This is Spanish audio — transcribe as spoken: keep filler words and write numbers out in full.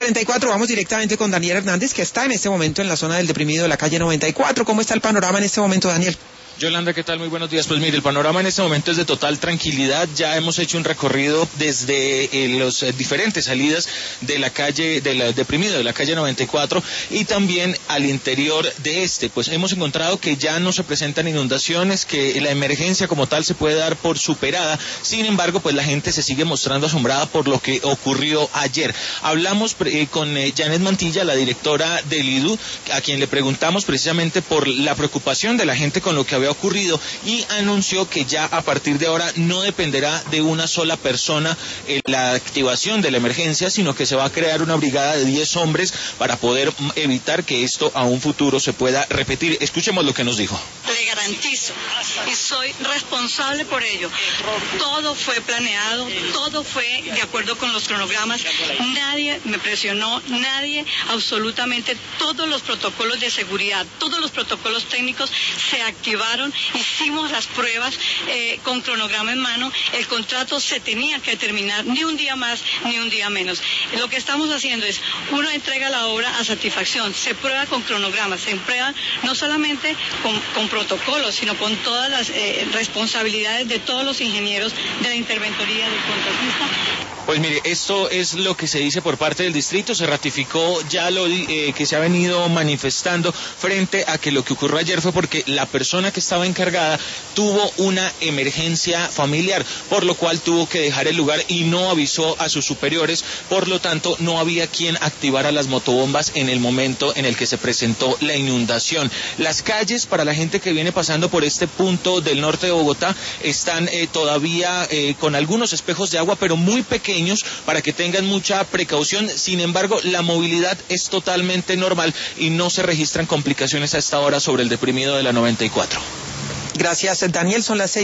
noventa y cuatro, vamos directamente con Daniel Hernández, que está en este momento en la zona del deprimido de la calle noventa y cuatro. ¿Cómo está el panorama en este momento, Daniel? Yolanda, ¿qué tal? Muy buenos días. Pues mire, el panorama en este momento es de total tranquilidad. Ya hemos hecho un recorrido desde eh, las eh, diferentes salidas de la calle, del deprimido de la calle noventa y cuatro y también al interior de este. Pues hemos encontrado que ya no se presentan inundaciones, que la emergencia como tal se puede dar por superada. Sin embargo, pues la gente se sigue mostrando asombrada por lo que ocurrió ayer. Hablamos eh, con eh, Janet Mantilla, la directora del I D U, a quien le preguntamos precisamente por la preocupación de la gente con lo que había ocurrido, y anunció que ya a partir de ahora no dependerá de una sola persona eh, la activación de la emergencia, sino que se va a crear una brigada de diez hombres para poder evitar que esto a un futuro se pueda repetir. Escuchemos lo que nos dijo. Le garantizo, y soy responsable por ello, todo fue planeado, todo fue de acuerdo con los cronogramas, nadie me presionó, nadie, absolutamente todos los protocolos de seguridad, todos los protocolos técnicos se activaron, hicimos las pruebas eh, con cronograma en mano, el contrato se tenía que terminar, ni un día más, ni un día menos. Lo que estamos haciendo es, uno entrega la obra a satisfacción, se prueba con cronogramas, se prueba no solamente con, con protocolos, sino con todas las eh, responsabilidades de todos los ingenieros de la interventoría del contratista. Pues mire, esto es lo que se dice por parte del distrito, se ratificó ya lo eh, que se ha venido manifestando frente a que lo que ocurrió ayer fue porque la persona que estaba encargada tuvo una emergencia familiar, por lo cual tuvo que dejar el lugar y no avisó a sus superiores, por lo tanto no había quien activara las motobombas en el momento en el que se presentó la inundación. Las calles para la gente que viene pasando por este punto del norte de Bogotá están eh, todavía eh, con algunos espejos de agua, pero muy pequeños, para que tengan mucha precaución. Sin embargo, la movilidad es totalmente normal y no se registran complicaciones a esta hora sobre el deprimido de la noventa y cuatro. Gracias, Daniel. Son las seis.